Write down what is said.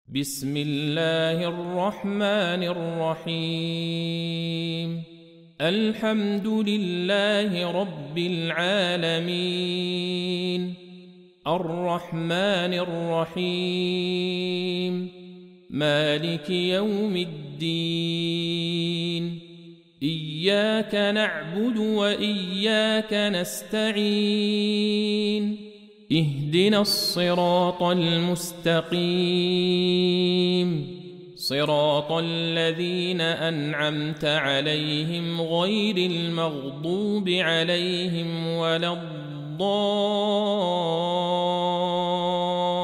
بسم الله الرحمن الرحيم. الحمد لله رب العالمين، الرحمن الرحيم، مالك يوم الدين. إياك نعبد وإياك نستعين، اهدنا الصراط المستقيم، صراط الذين أنعمت عليهم غير المغضوب عليهم ولا الضالين.